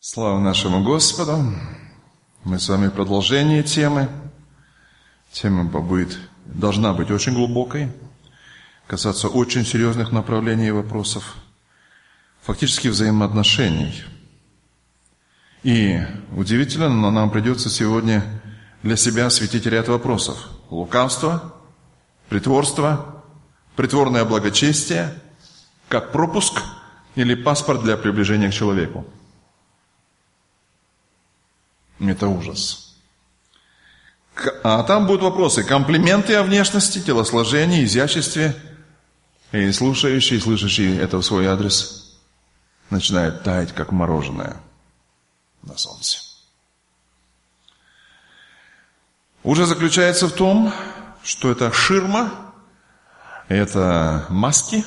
Слава нашему Господу! Мы с вами в продолжении темы. Тема должна быть очень глубокой, касаться очень серьезных направлений и вопросов, фактически взаимоотношений. И удивительно, но нам придется сегодня для себя осветить ряд вопросов. Лукавство, притворство, притворное благочестие, как пропуск или паспорт для приближения к человеку. Это ужас. А там будут вопросы. Комплименты о внешности, телосложении, изяществе. И слушающий, слышащий это в свой адрес начинает таять, как мороженое на солнце. Ужас заключается в том, что это ширма, это маски,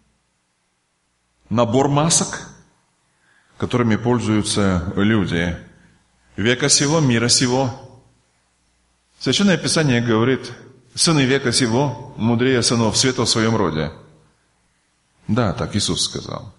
набор масок, которыми пользуются люди века сего, мира сего. Священное Писание говорит: сыны века сего мудрее сынов света в своем роде. Да, так Иисус сказал.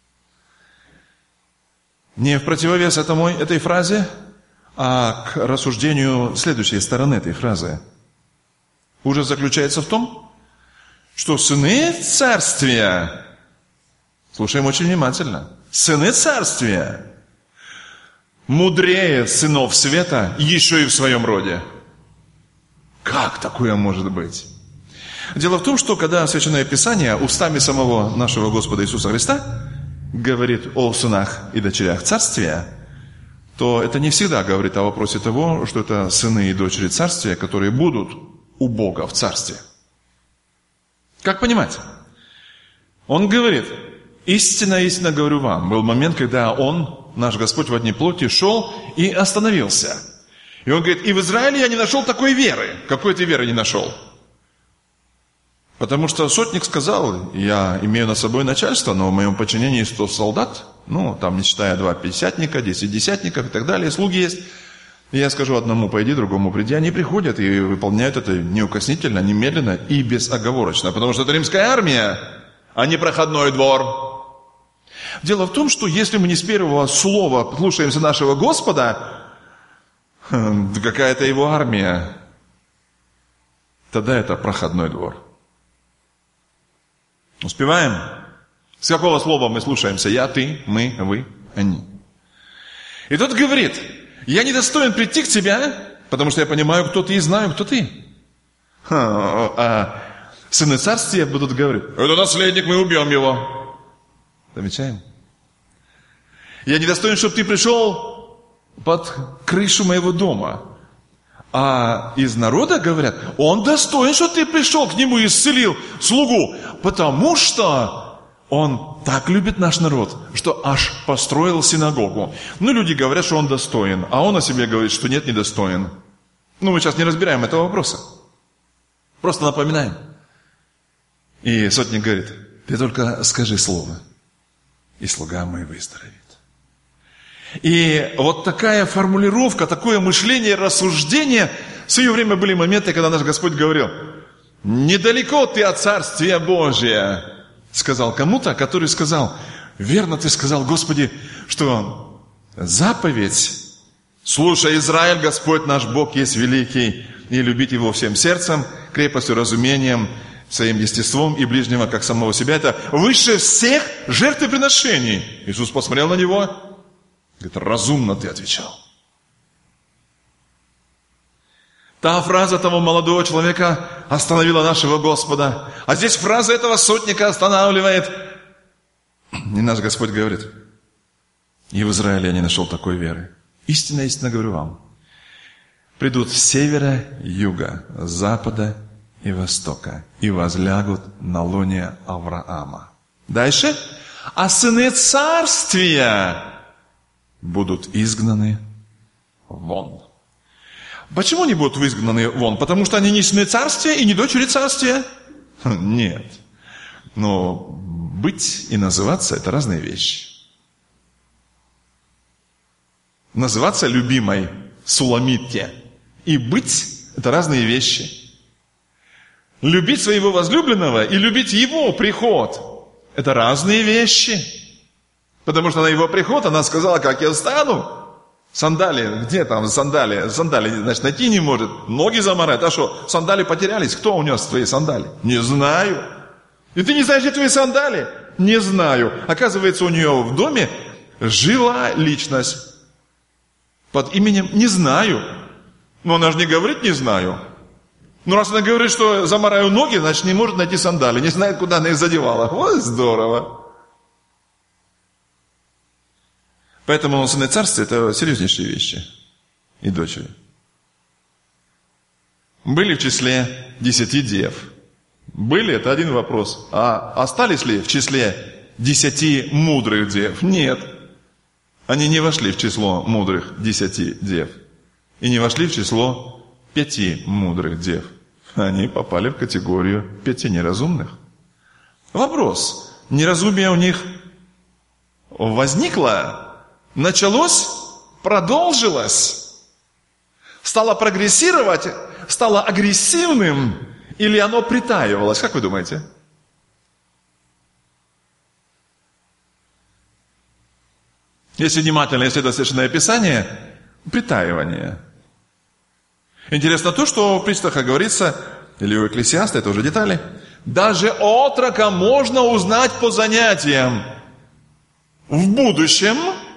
Не в противовес этой фразе, а к рассуждению следующей стороны этой фразы. Ужас заключается в том, что сыны царствия, слушаем очень внимательно, сыны царствия мудрее сынов света еще и в своем роде. Как такое может быть? Дело в том, что когда Священное Писание устами самого нашего Господа Иисуса Христа говорит о сынах и дочерях царствия, то это не всегда говорит о вопросе того, что это сыны и дочери царствия, которые будут у Бога в царстве. Как понимать? Он говорит: истинно, истинно говорю вам. Был момент, когда Он, наш Господь в одни плоти, шел и остановился. И Он говорит: и в Израиле я не нашел такой веры. Какой ты веры не нашел? Потому что сотник сказал: я имею над собой начальство, но в моем подчинении 100 солдат, там не считая 2 пятидесятника, 10 десятников и так далее, слуги есть. И я скажу одному: пойди, другому приди. Они приходят и выполняют это неукоснительно, немедленно и безоговорочно. Потому что это римская армия, а не проходной двор. Дело в том, что если мы не с первого слова слушаемся нашего Господа, какая-то его армия, тогда это проходной двор. Успеваем? С какого слова мы слушаемся? Я, ты, мы, вы, они. И тот говорит: я недостоин прийти к тебе, потому что я понимаю, кто ты, и знаю, кто ты. А сыны царствия будут говорить: это наследник, мы убьем его. Замечаем? Я недостоин, чтобы ты пришел под крышу моего дома. А из народа говорят: он достоин, что ты пришел к нему и исцелил слугу, потому что он так любит наш народ, что аж построил синагогу. Люди говорят, что он достоин, а он о себе говорит, что нет, недостоин. Мы сейчас не разбираем этого вопроса. Просто напоминаем. И сотник говорит: ты только скажи слово, и слуга мой выздоровеет. И вот такая формулировка, такое мышление, рассуждение. В свое время были моменты, когда наш Господь говорил: недалеко ты от Царствия Божия. Сказал кому-то, который сказал: верно ты сказал, Господи, что заповедь: слушай, Израиль, Господь наш Бог есть великий, и любить Его всем сердцем, крепостью, разумением, своим естеством и ближнего, как самого себя, это выше всех жертвоприношений. Иисус посмотрел на него: говорит, разумно ты отвечал. Та фраза того молодого человека остановила нашего Господа. А здесь фраза этого сотника останавливает. И наш Господь говорит: и в Израиле я не нашел такой веры. Истинно, истинно говорю вам. Придут с севера, юга, запада и востока и возлягут на лоне Авраама. Дальше. А сыны царствия будут изгнаны вон. Почему они будут изгнаны вон? Потому что они не сыны царствия и не дочери царствия? Нет. Но быть и называться – это разные вещи. Называться любимой Суламите и быть – это разные вещи. Любить своего возлюбленного и любить его приход – это разные вещи. Потому что на его приход она сказала, как я встану. Сандали, где там сандали? Сандали, значит, найти не может. Ноги замарать. А что, сандали потерялись? Кто унес твои сандали? Не знаю. И ты не знаешь, где твои сандали? Не знаю. Оказывается, у нее в доме жила личность под именем «Не знаю». Но она же не говорит «не знаю». Но раз она говорит, что замараю ноги, значит, не может найти сандали. Не знает, куда она их задевала. Вот здорово. Поэтому сыны царства – это серьезнейшие вещи. И дочери. Были в числе 10 дев. Были – это один вопрос. А остались ли в числе 10 мудрых дев? Нет. Они не вошли в число мудрых 10 дев. И не вошли в число 5 мудрых дев. Они попали в категорию 5 неразумных. Вопрос. Неразумие у них возникло? Началось, продолжилось, стало прогрессировать, стало агрессивным, или оно притаивалось? Как вы думаете? Если внимательно исследовать Священное Писание, притаивание. Интересно то, что в Притчах говорится, или у Экклесиаста, это уже детали, даже отрока можно узнать по занятиям. В будущем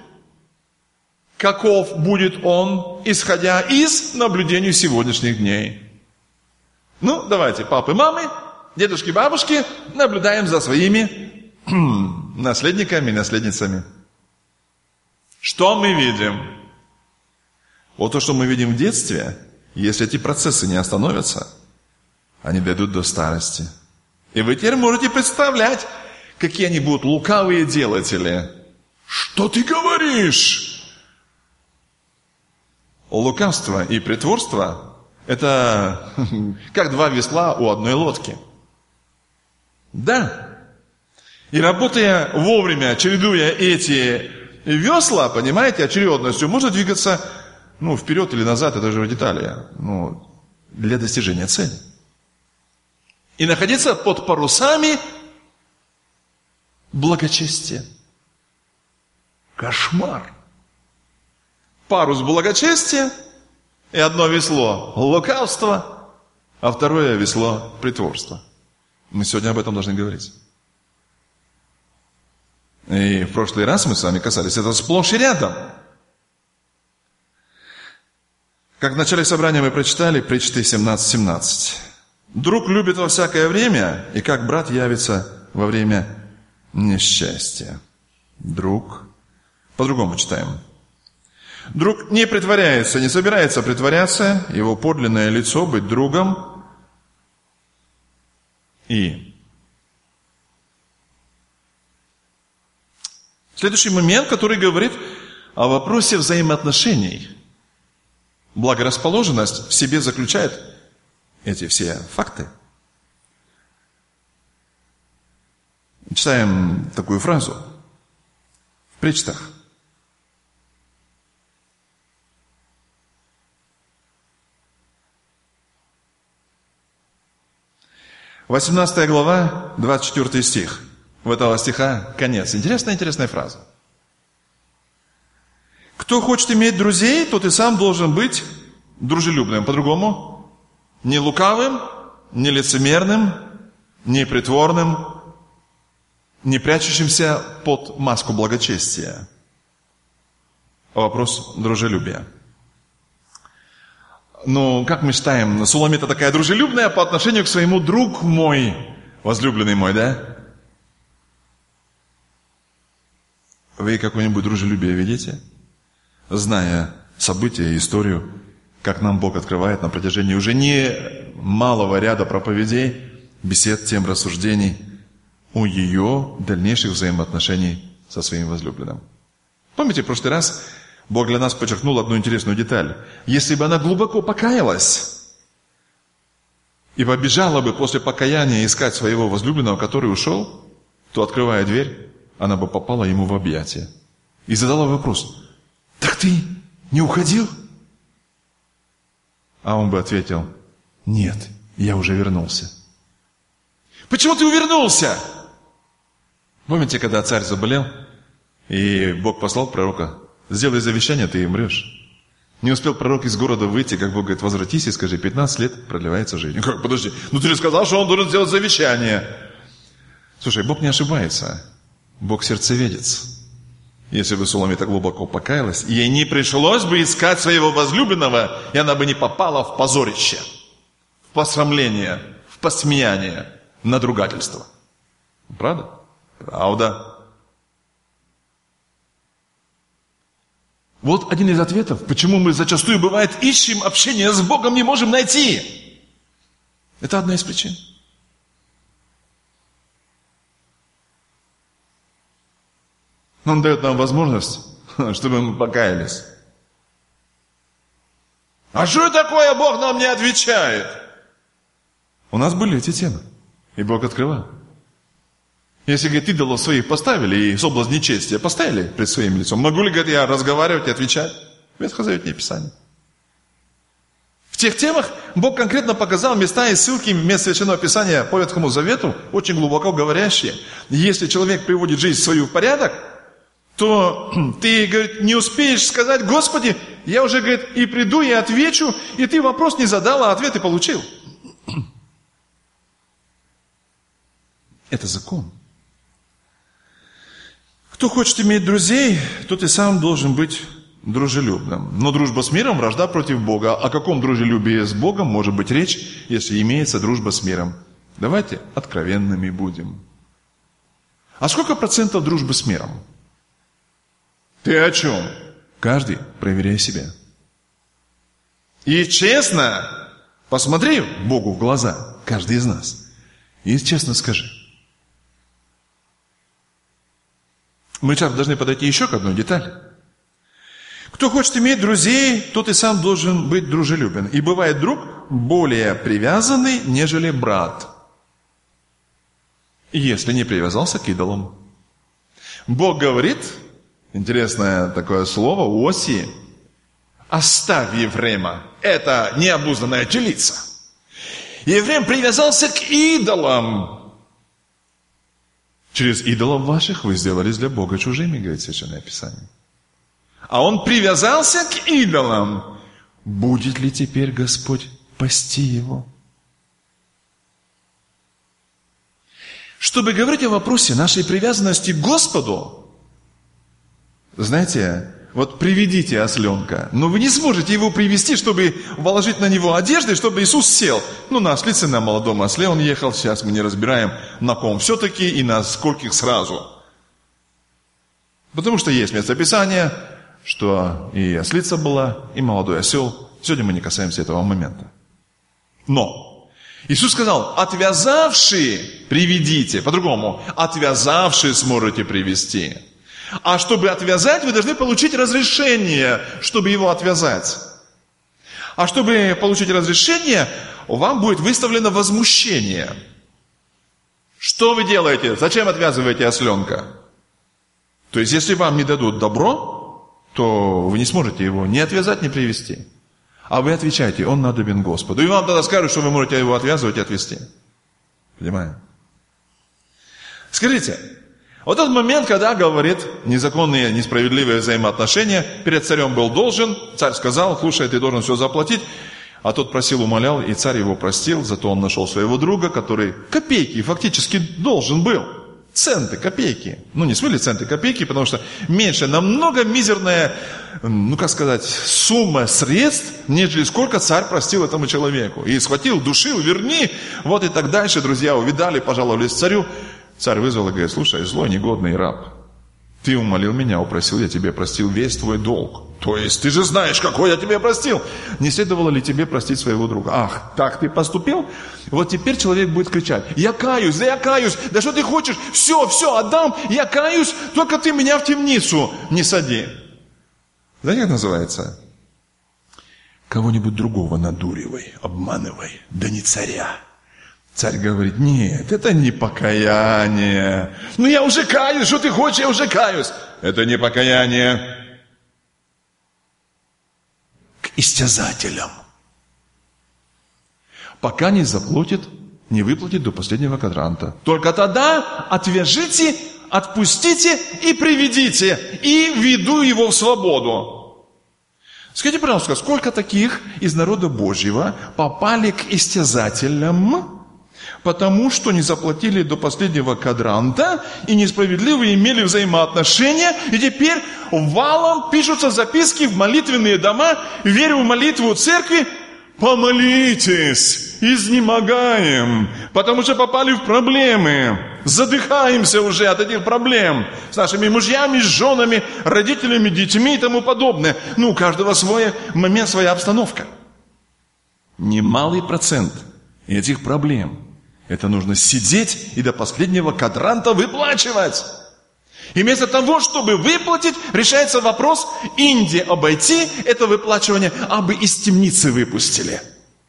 каков будет он, исходя из наблюдений сегодняшних дней. Ну, давайте, папы, мамы, дедушки, бабушки, наблюдаем за своими наследниками и наследницами. Что мы видим? Вот то, что мы видим в детстве, если эти процессы не остановятся, они дойдут до старости. И вы теперь можете представлять, какие они будут лукавые делатели. Что ты говоришь? Лукавство и притворство – это как два весла у одной лодки. Да. И работая вовремя, чередуя эти весла, понимаете, очередностью, можно двигаться вперед или назад, это же детали, для достижения цели. И находиться под парусами благочестия. Кошмар. Парус благочестия и одно весло лукавства, а второе весло притворства. Мы сегодня об этом должны говорить. И в прошлый раз мы с вами касались этого сплошь и рядом. Как в начале собрания мы прочитали Притчи 17:17. Друг любит во всякое время, и как брат явится во время несчастья. Друг. По-другому читаем. Друг не притворяется, не собирается притворяться, его подлинное лицо быть другом. И следующий момент, который говорит о вопросе взаимоотношений. Благорасположенность в себе заключает эти все факты. Читаем такую фразу в Притчах. 18 глава, 24 стих. В этого стиха конец. Интересная фраза. Кто хочет иметь друзей, тот и сам должен быть дружелюбным. По-другому, не лукавым, не лицемерным, не притворным, не прячущимся под маску благочестия. Вопрос дружелюбия. Как мы считаем, Суламита такая дружелюбная по отношению к своему друг мой, возлюбленный мой, да? Вы какое-нибудь дружелюбие видите? Зная события, историю, как нам Бог открывает на протяжении уже не малого ряда проповедей, бесед, тем рассуждений о ее дальнейших взаимоотношений со своим возлюбленным. Помните, в прошлый раз Бог для нас подчеркнул одну интересную деталь. Если бы она глубоко покаялась и побежала бы после покаяния искать своего возлюбленного, который ушел, то, открывая дверь, она бы попала ему в объятия и задала вопрос: «Так ты не уходил?» А он бы ответил: «Нет, я уже вернулся». «Почему ты увернулся?» Помните, когда царь заболел, И Бог послал пророка: сделай завещание, ты и умрешь. Не успел пророк из города выйти, как Бог говорит: возвратись и скажи, 15 лет продлевается жизнь. Как, подожди, ты же сказал, что он должен сделать завещание. Слушай, Бог не ошибается. Бог сердцеведец. Если бы Суламита глубоко покаялась, ей не пришлось бы искать своего возлюбленного, и она бы не попала в позорище, в посрамление, в посмеяние, в надругательство. Правда? Правда. Вот один из ответов, почему мы зачастую, бывает, ищем общение с Богом, не можем найти. Это одна из причин. Он дает нам возможность, чтобы мы покаялись. А что такое, Бог нам не отвечает? У нас были эти темы, и Бог открывал. Если, говорит, идолов своих поставили, и соблазн нечестия поставили пред своим лицом, могу ли, говорит, я разговаривать и отвечать? Ветхозаветное Писание. В тех темах Бог конкретно показал места и ссылки в мест Священного Писания по Ветхому Завету, очень глубоко говорящие. Если человек приводит жизнь свою в порядок, то ты, говорит, не успеешь сказать: Господи, я уже, говорит, и приду, и отвечу, и ты вопрос не задал, а ответ и получил. Это закон. Кто хочет иметь друзей, тот и сам должен быть дружелюбным. Но дружба с миром – вражда против Бога. О каком дружелюбии с Богом может быть речь, если имеется дружба с миром? Давайте откровенными будем. А сколько процентов дружбы с миром? Ты о чем? Каждый проверяй себя. И честно посмотри Богу в глаза, каждый из нас, и честно скажи. Мы сейчас должны подойти еще к одной детали. Кто хочет иметь друзей, тот и сам должен быть дружелюбен. И бывает друг более привязанный, нежели брат, если не привязался к идолам. Бог говорит, интересное такое слово, у Осии: оставь Ефрема, это необузданная телица. Ефрем привязался к идолам. Через идолов ваших вы сделались для Бога чужими, говорит Священное Писание. А он привязался к идолам. Будет ли теперь Господь пасти его? Чтобы говорить о вопросе нашей привязанности к Господу, знаете, вот приведите осленка, но вы не сможете его привести, чтобы положить на него одежды, чтобы Иисус сел. Ну, на ослице, на молодом осле он ехал, сейчас мы не разбираем, на ком все-таки и на скольких сразу. Потому что есть местописание, что и ослица была, и молодой осел. Сегодня мы не касаемся этого момента. Но Иисус сказал: отвязавшие приведите, по-другому, отвязавшие сможете привести. А чтобы отвязать, вы должны получить разрешение, чтобы его отвязать. А чтобы получить разрешение, вам будет выставлено возмущение. Что вы делаете? Зачем отвязываете осленка? То есть, если вам не дадут добро, то вы не сможете его ни отвязать, ни привести. А вы отвечаете: он надобен Господу. И вам тогда скажут, что вы можете его отвязывать и отвести. Понимаете? Скажите, вот этот момент, когда говорит незаконные, несправедливые взаимоотношения, перед царем был должен, царь сказал: слушай, ты должен все заплатить. А тот просил, умолял, и царь его простил, зато он нашел своего друга, который копейки фактически должен был. Центы, копейки. Ну, не в смысле центы, копейки, потому что меньше, намного мизерная, сумма средств, нежели сколько царь простил этому человеку. И схватил, душил, верни, вот и так дальше. Друзья увидали, пожаловались царю. Царь вызвал и говорит: слушай, злой, негодный раб, ты умолил меня, упросил, я тебе простил весь твой долг. То есть, ты же знаешь, какой я тебе простил. Не следовало ли тебе простить своего друга? Ах, так ты поступил? Вот теперь человек будет кричать: я каюсь, да что ты хочешь? Все, отдам, я каюсь, только ты меня в темницу не сади. Знаете, как называется? Кого-нибудь другого надуривай, обманывай, да не царя. Царь говорит: нет, это не покаяние. Ну я уже каюсь, что ты хочешь, я уже каюсь. Это не покаяние. К истязателям. Пока не заплатит, не выплатит до последнего квадранта. Только тогда отвяжите, отпустите и приведите, и веду его в свободу. Скажите, пожалуйста, сколько таких из народа Божьего попали к истязателям, потому что не заплатили до последнего квадранта и несправедливо имели взаимоотношения, и теперь валом пишутся записки в молитвенные дома, верю в молитву церкви, помолитесь, изнемогаем, потому что попали в проблемы, задыхаемся уже от этих проблем с нашими мужьями, с женами, родителями, детьми и тому подобное. У каждого свой момент, своя обстановка. Немалый процент этих проблем это нужно сидеть и до последнего квадранта выплачивать. И вместо того, чтобы выплатить, решается вопрос Индии обойти это выплачивание, а бы из темницы выпустили.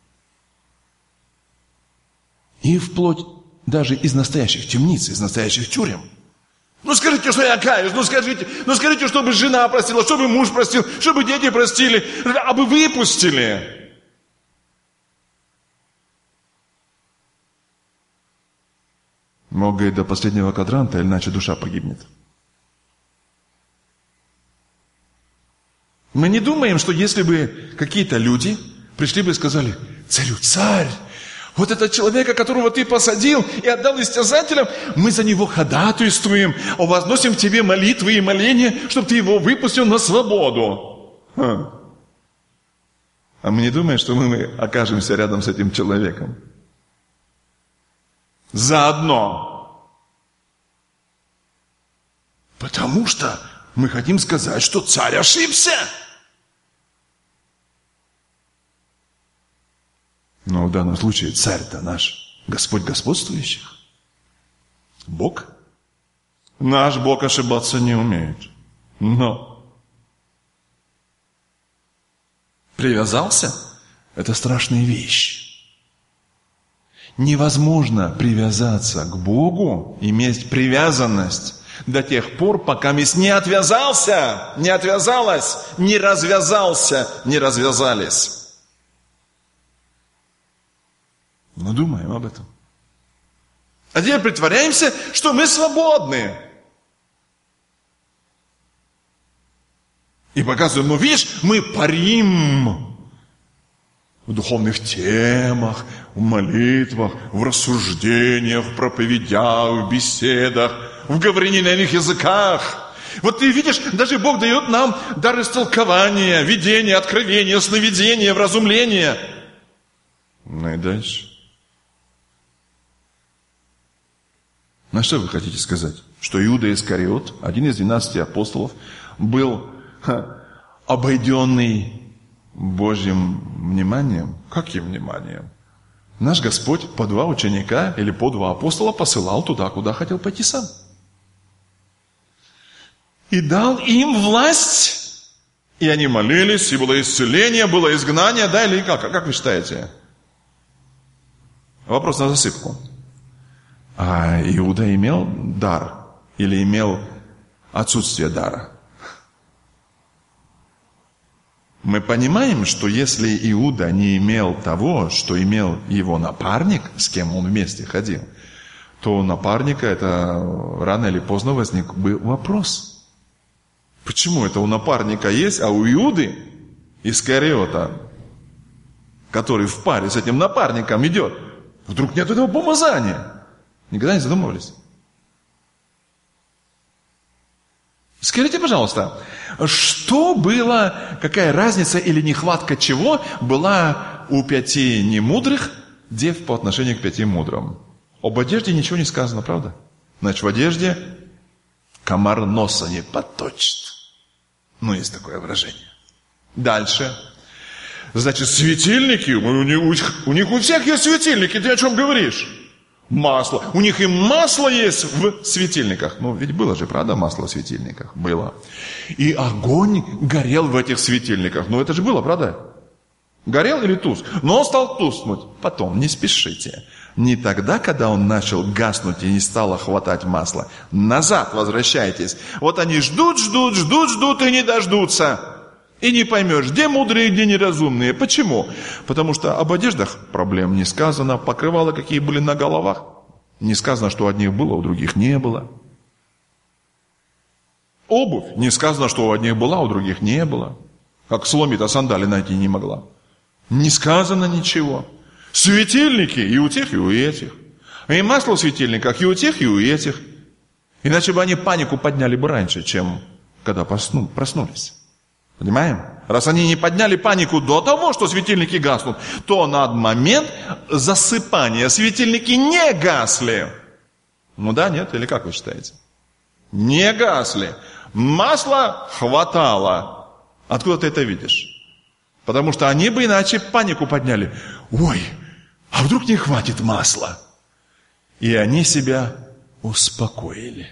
И вплоть даже из настоящих темниц, из настоящих тюрем. Скажите, что я каюсь, скажите, чтобы жена простила, чтобы муж простил, чтобы дети простили, а бы выпустили. Могут до последнего квадранта, иначе душа погибнет. Мы не думаем, что если бы какие-то люди пришли бы и сказали: царю, царь, вот этого человека, которого ты посадил и отдал истязателям, мы за него ходатайствуем, возносим к тебе молитвы и моления, чтобы ты его выпустил на свободу. А мы не думаем, что мы окажемся рядом с этим человеком. Заодно. Потому что мы хотим сказать, что царь ошибся. Но в данном случае царь-то наш, Господь господствующих. Бог. Наш Бог ошибаться не умеет. Но привязался – это страшная вещь. Невозможно привязаться к Богу, иметь привязанность до тех пор, пока не отвязался, не отвязалась, не развязался, не развязались. Но думаем об этом. А теперь притворяемся, что мы свободны. И показываем, видишь, мы парим в духовных темах, в молитвах, в рассуждениях, в проповедях, в беседах, в говорении на иных языках. Вот ты видишь, даже Бог дает нам дар истолкования, видения, откровения, сновидения, вразумления. Ну и дальше. На что вы хотите сказать? Что Иуда Искариот, один из 12 апостолов, был обойденный Божьим вниманием? Каким вниманием? Наш Господь по 2 ученика или по 2 апостола посылал туда, куда хотел пойти сам. И дал им власть. И они молились, и было исцеление, было изгнание, да или как? Как вы считаете? Вопрос на засыпку. А Иуда имел дар или имел отсутствие дара? Мы понимаем, что если Иуда не имел того, что имел его напарник, с кем он вместе ходил, то у напарника это рано или поздно возник бы вопрос. Почему это у напарника есть, а у Иуды Искариота, который в паре с этим напарником идет, вдруг нет этого помазания? Никогда не задумывались? Скажите, пожалуйста, что было, какая разница или нехватка чего была у 5 немудрых дев по отношению к 5 мудрым? Об одежде ничего не сказано, правда? Значит, в одежде комар носа не подточит. Есть такое выражение. Дальше. Значит, светильники, у них у всех есть светильники, ты о чем говоришь? Масло. У них и масло есть в светильниках. Ведь было же, правда, масло в светильниках? Было. И огонь горел в этих светильниках. Это же было, правда? Горел или туз? Но он стал туснуть. Потом, не спешите. Не тогда, когда он начал гаснуть и не стало хватать масла. Назад возвращайтесь. Вот они ждут и не дождутся. И не поймешь, где мудрые, где неразумные. Почему? Потому что об одеждах проблем не сказано. Покрывала, какие были на головах. Не сказано, что у одних было, у других не было. Обувь. Не сказано, что у одних была, у других не было. Как Суламита сандали найти не могла. Не сказано ничего. Светильники и у тех, и у этих. И масло в светильниках и у тех, и у этих. Иначе бы они панику подняли бы раньше, чем когда проснулись. Понимаем? Раз они не подняли панику до того, что светильники гаснут, то на момент засыпания светильники не гасли. Ну да, нет? Или как вы считаете? Не гасли. Масла хватало. Откуда ты это видишь? Потому что они бы иначе панику подняли. Ой, а вдруг не хватит масла? И они себя успокоили.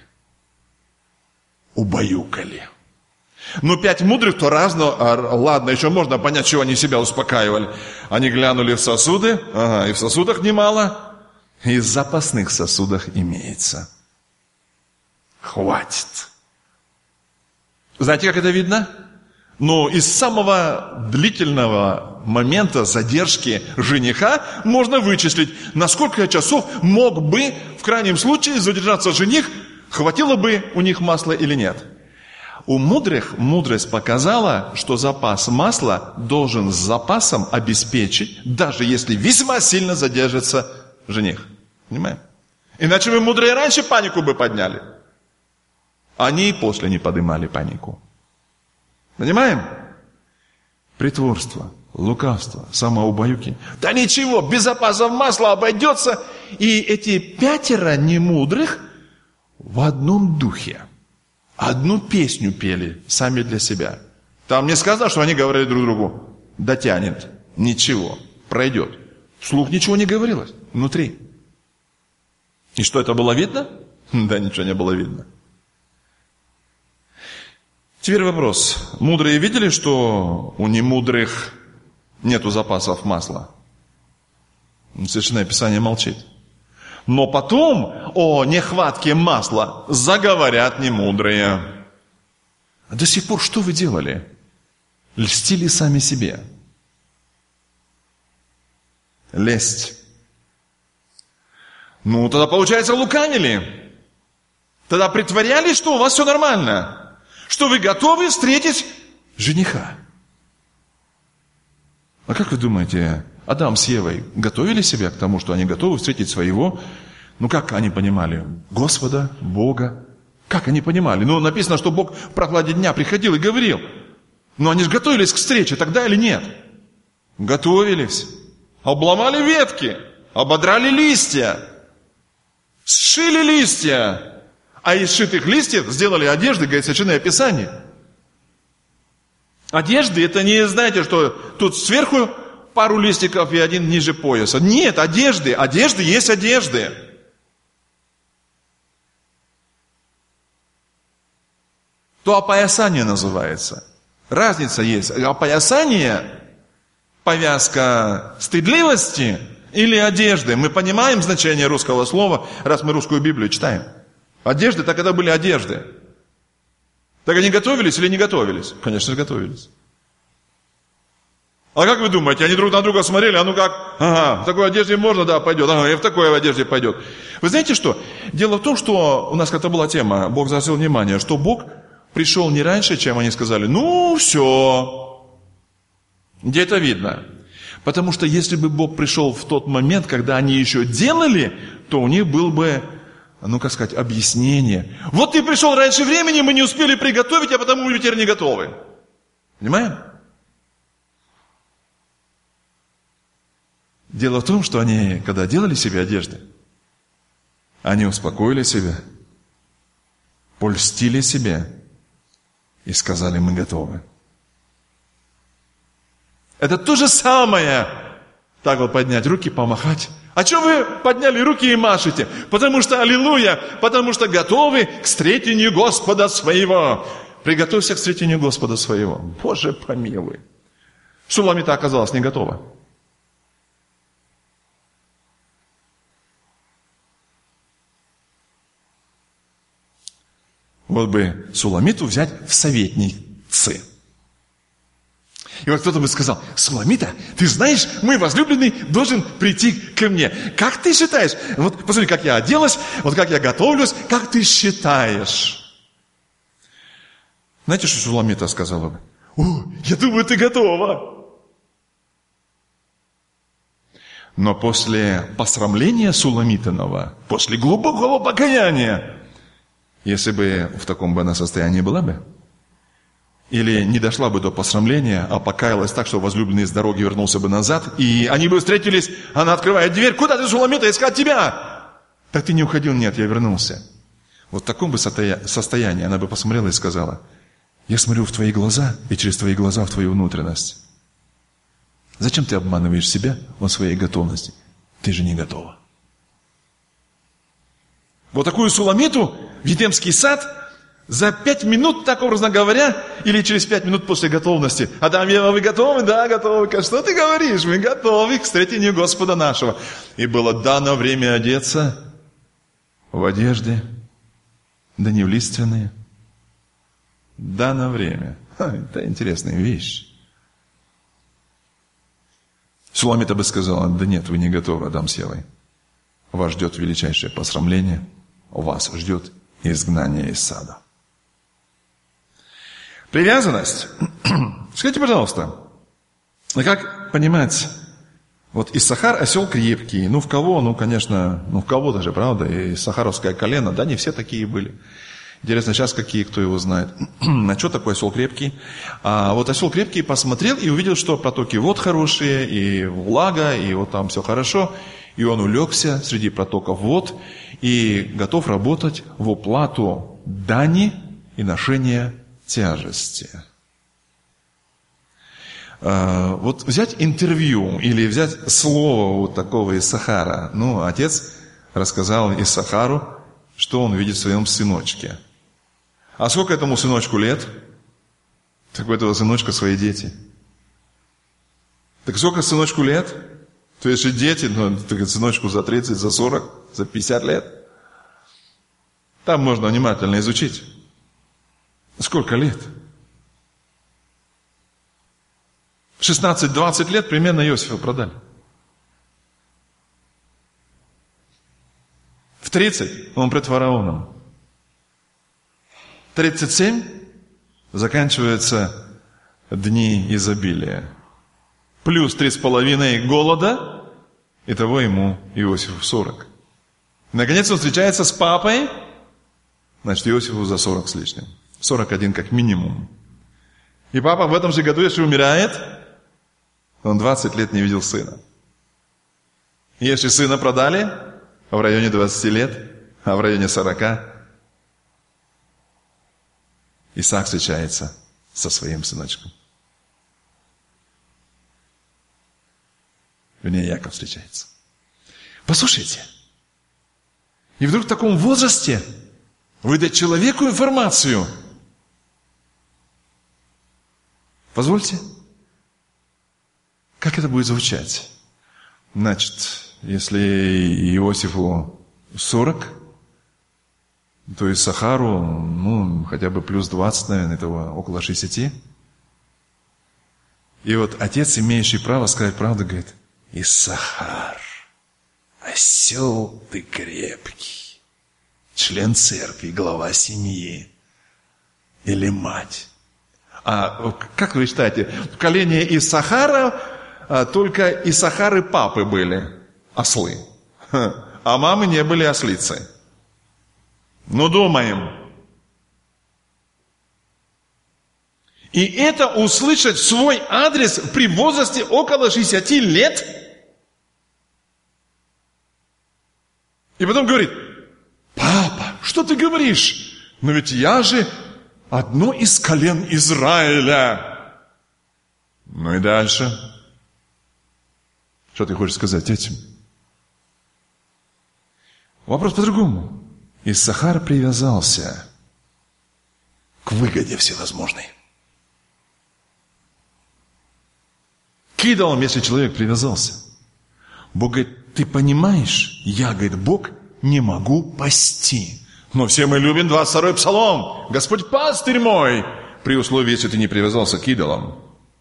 Убаюкали. Ну, 5 мудрых, то ладно, еще можно понять, чего они себя успокаивали. Они глянули в сосуды, и в сосудах немало, и в запасных сосудах имеется. Хватит. Знаете, как это видно? Ну, из самого длительного момента задержки жениха можно вычислить, на сколько часов мог бы, в крайнем случае, задержаться жених, хватило бы у них масла или нет. У мудрых мудрость показала, что запас масла должен с запасом обеспечить, даже если весьма сильно задержится жених. Понимаете? Иначе вы мудрые раньше панику бы подняли. Они и после не поднимали панику. Понимаем? Притворство, лукавство, самоубаюки. Да ничего, без запасов масла обойдется. И эти 5 немудрых в одном духе. Одну песню пели сами для себя. Там не сказано, что они говорили друг другу: дотянет, ничего, пройдет. Вслух ничего не говорилось, внутри. И что, это было видно? Да, ничего не было видно. Теперь вопрос. Мудрые видели, что у немудрых нету запасов масла? Священное Писание молчит. Но потом о нехватке масла заговорят немудрые. А до сих пор что вы делали? Льстили сами себе. Лесть. Ну, тогда, получается, лукавили. Тогда притворялись, что у вас все нормально. Что вы готовы встретить жениха. А как вы думаете, Адам с Евой готовили себя к тому, что они готовы встретить своего, ну как они понимали? Господа, Бога. Как они понимали? Ну, написано, что Бог в прохладе дня приходил и говорил. Но они же готовились к встрече, тогда или нет? Готовились. Обломали ветки, ободрали листья, сшили листья. А из сшитых листьев сделали одежды, говорит Священное Писание. Одежды, это не, знаете, что тут сверху пару листиков и один ниже пояса. Нет, одежды. Одежды есть одежды. То опоясание называется. Разница есть. Опоясание, повязка стыдливости или одежды. Мы понимаем значение русского слова, раз мы русскую Библию читаем. Одежды, так это были одежды. Так они готовились или не готовились? Конечно же, готовились. А как вы думаете, они друг на друга смотрели, а ну как, ага, в такой одежде можно, да, пойдет, ага, и в такой одежде пойдет. Вы знаете что? Дело в том, что у нас как-то была тема, Бог заострил внимание, что Бог пришел не раньше, чем они сказали, ну все. Где это видно? Потому что если бы Бог пришел в тот момент, когда они еще делали, то у них был бы, ну как сказать, объяснение. Вот ты пришел раньше времени, мы не успели приготовить, а потому мы теперь не готовы. Понимаем? Дело в том, что они, когда делали себе одежды, они успокоили себя, польстили себе и сказали, мы готовы. Это то же самое. Так вот поднять руки, помахать. А что вы подняли руки и машете? Потому что, аллилуйя, потому что готовы к встретению Господа своего. Приготовься к встретению Господа своего. Боже помилуй. Суламита оказалась не готова. Вот бы Суламиту взять в советницы. И вот кто-то бы сказал, Суламита, ты знаешь, мой возлюбленный должен прийти ко мне. Как ты считаешь? Вот посмотри, как я оделась, вот как я готовлюсь, как ты считаешь? Знаете, что Суламита сказала бы? О, я думаю, ты готова. Но после посрамления Суламитиного, после глубокого покаяния, если бы в таком бы она состоянии была бы, или не дошла бы до посрамления, а покаялась так, что возлюбленный с дороги вернулся бы назад, и они бы встретились, она открывает дверь, куда ты, Суламита, искать тебя? Так ты не уходил, нет, я вернулся. Вот в таком бы состоянии она бы посмотрела и сказала, я смотрю в твои глаза и через твои глаза в твою внутренность. Зачем ты обманываешь себя во своей готовности? Ты же не готова. Вот такую Суламиту в Едемский сад за 5 минут, так образно говоря, или через 5 минут после готовности. Адам и Ева, вы готовы? Да, готовы. Что ты говоришь? Мы готовы к встретению Господа нашего. И было дано время одеться в одежде, да не в лиственные. Дано время. Это интересная вещь. Суламита бы сказала, да нет, вы не готовы, Адам с Евой. Вас ждет величайшее посрамление, вас ждет изгнание из сада. Привязанность. Скажите, пожалуйста, как понимать, вот Иссахар осел крепкий, в кого, конечно, в кого даже, правда, и сахаровское колено, да, не все такие были. Интересно, сейчас какие, кто его знает. А что такое осел крепкий? А вот осел крепкий посмотрел и увидел, что протоки вод хорошие, и влага, и вот там все хорошо. И он улегся среди протоков вод и готов работать в уплату дани и ношения тяжести. Вот взять интервью или взять слово вот такого Иссахара. Отец рассказал Иссахару, что он видит в своем сыночке. А сколько этому сыночку лет? Так у этого сыночка свои дети. Так сколько сыночку лет? То есть дети, так сыночку за 30, за 40, за 50 лет. Там можно внимательно изучить. Сколько лет? 16-20 лет примерно Иосифа продали. В 30 он пред фараоном. 37 заканчиваются дни изобилия. Плюс 3,5 голода, итого ему Иосифу 40. Наконец он встречается с папой, значит Иосифу за 40 с лишним. 41 как минимум. И папа в этом же году, если умирает, он 20 лет не видел сына. И если сына продали, в районе 20 лет, а в районе 40, Исаак встречается со своим сыночком. Вернее, Яков встречается. Послушайте. И вдруг в таком возрасте выдать человеку информацию. Позвольте. Как это будет звучать? Значит, если Иосифу 40, то Иссахару, хотя бы плюс 20, наверное, этого около 60. И вот отец, имеющий право сказать правду, говорит, Иссахар, осел ты крепкий, член церкви, глава семьи или мать. А как вы считаете, в колене Иссахара только Иссахары папы были ослы, а мамы не были ослицы. Думаем. И это услышать свой адрес при возрасте около 60 лет. И потом говорит, папа, что ты говоришь? Но ведь я же одно из колен Израиля. И дальше. Что ты хочешь сказать этим? Вопрос по-другому. Иссахар привязался к выгоде всевозможной. К идолам, если человек привязался. Бог говорит, ты понимаешь, я, говорит, Бог, не могу пасти. Но все мы любим 22-й псалом. Господь пастырь мой, при условии, если ты не привязался к идолам.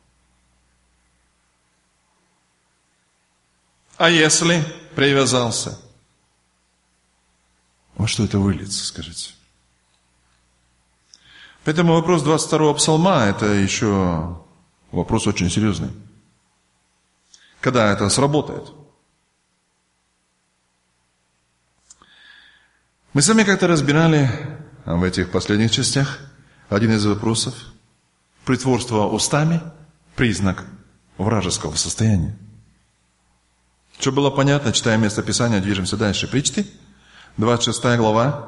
А если привязался? Во что это выльется, скажите? Поэтому вопрос 22-го псалма – это еще вопрос очень серьезный. Когда это сработает? Мы с вами как-то разбирали в этих последних частях один из вопросов. Притворство устами – признак вражеского состояния. Что было понятно, читаем место Писания, движемся дальше. Притчи, 26 глава,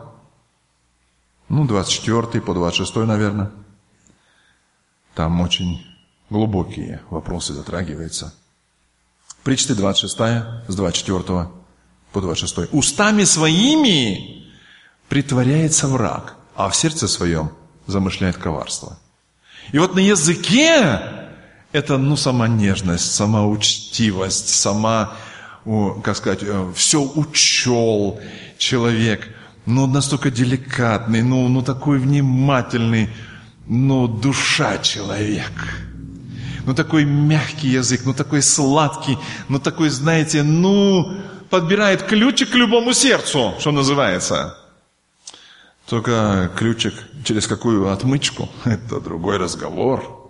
24 по 26, наверное. Там очень глубокие вопросы затрагиваются. Притчи 26, с 24 по 26. «Устами своими притворяется враг, а в сердце своем замышляет коварство». И вот на языке это, сама нежность, сама учтивость, все учел человек, настолько деликатный, такой внимательный, душа человек. Такой мягкий язык, такой сладкий, такой, знаете, подбирает ключик к любому сердцу, что называется. Только ключик через какую отмычку, это другой разговор.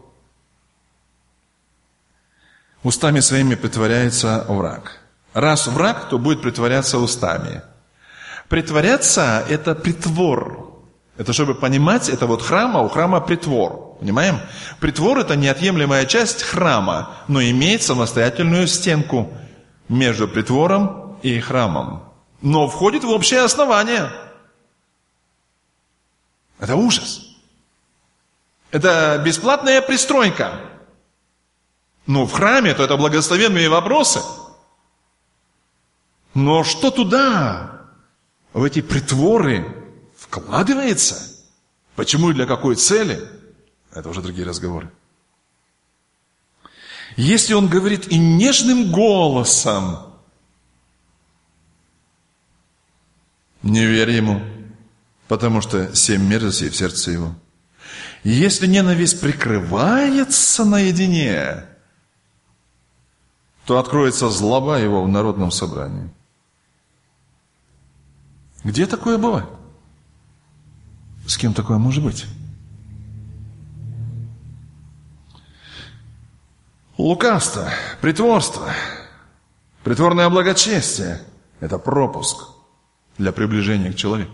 Устами своими притворяется враг. Раз враг, то будет притворяться устами. Притворяться – это притвор. Это, чтобы понимать, это храма, у храма притвор. Понимаем? Притвор – это неотъемлемая часть храма, но имеет самостоятельную стенку между притвором и храмом. Но входит в общее основание. Это ужас. Это бесплатная пристройка. Но в храме то это благословенные вопросы. Но что туда, в эти притворы, вкладывается? Почему и для какой цели? Это уже другие разговоры. Если он говорит и нежным голосом, не верь ему, потому что 7 мерзостей в сердце его. Если ненависть прикрывается наедине, то откроется злоба его в народном собрании. Где такое бывает? С кем такое может быть? Лукавство, притворство, притворное благочестие – это пропуск для приближения к человеку.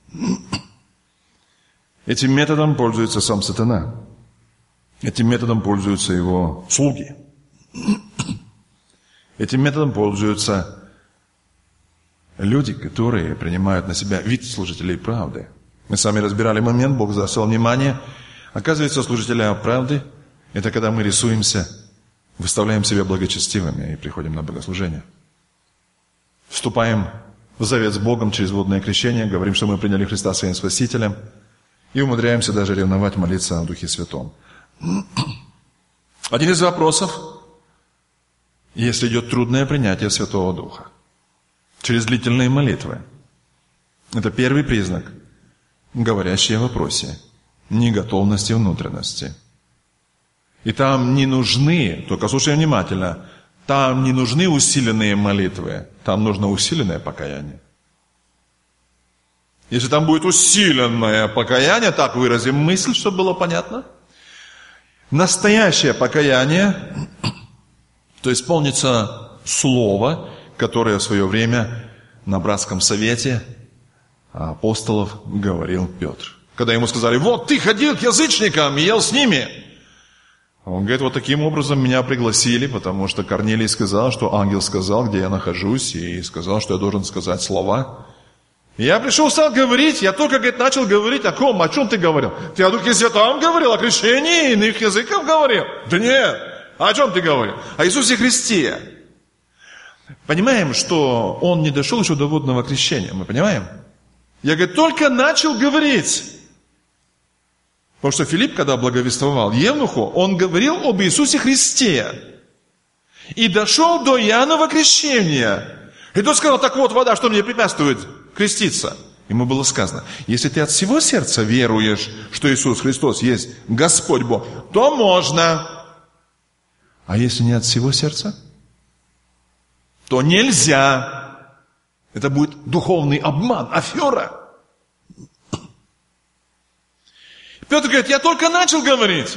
Этим методом пользуется сам сатана. Этим методом пользуются его слуги. Этим методом пользуются люди, которые принимают на себя вид служителей правды. Мы с вами разбирали момент, Бог заострил внимание. Оказывается, служители правды – это когда мы рисуемся, выставляем себя благочестивыми и приходим на богослужение. Вступаем в завет с Богом через водное крещение, говорим, что мы приняли Христа своим Спасителем, и умудряемся даже ревновать, молиться о Духе Святом. Один из вопросов, если идет трудное принятие Святого Духа, через длительные молитвы, это первый признак, говорящий о вопросе неготовности внутренности. И там не нужны, только слушай внимательно, там не нужны усиленные молитвы, там нужно усиленное покаяние. Если там будет усиленное покаяние, так выразим мысль, чтобы было понятно. Настоящее покаяние, то исполнится слово, которое в свое время на братском совете апостолов говорил Петр. Когда ему сказали, вот ты ходил к язычникам и ел с ними. Он говорит, вот таким образом меня пригласили, потому что Корнилий сказал, что ангел сказал, где я нахожусь, и сказал, что я должен сказать слова. И я пришел, стал говорить, я только, говорит, начал говорить, о ком, о чем ты говорил? Ты о Духе Святом говорил, о крещении, иных языков говорил? Да нет, о чем ты говорил? О Иисусе Христе. Понимаем, что он не дошел еще до водного крещения, мы понимаем? Я, говорит, только начал говорить. Потому что Филипп, когда благовествовал Евнуху, он говорил об Иисусе Христе. И дошел до Иоаннова крещения. И тот сказал, так вот, вода, что мне препятствует креститься? Ему было сказано, если ты от всего сердца веруешь, что Иисус Христос есть Господь Бог, то можно. А если не от всего сердца, то нельзя. Это будет духовный обман, афера. Петр говорит, я только начал говорить.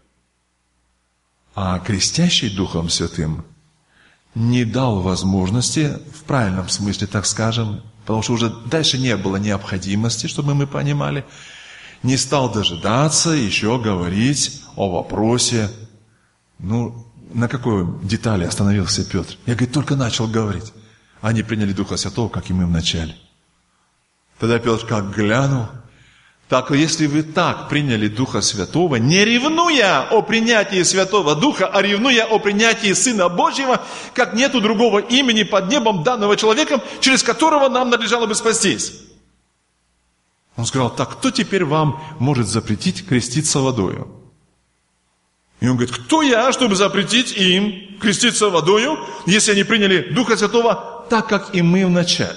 А крестящий Духом Святым не дал возможности, в правильном смысле, так скажем, потому что уже дальше не было необходимости, чтобы мы понимали, не стал дожидаться еще говорить о вопросе, на какой детали остановился Петр. Я, говорит, только начал говорить. Они приняли Духа Святого, как и мы вначале. Тогда Петр как глянул, так если вы так приняли Духа Святого, не ревнуя о принятии Святого Духа, а ревнуя о принятии Сына Божьего, как нету другого имени под небом данного человеком, через которого нам надлежало бы спастись. Он сказал, так кто теперь вам может запретить креститься водою? И он говорит, кто я, чтобы запретить им креститься водою, если они приняли Духа Святого, так как и мы вначале?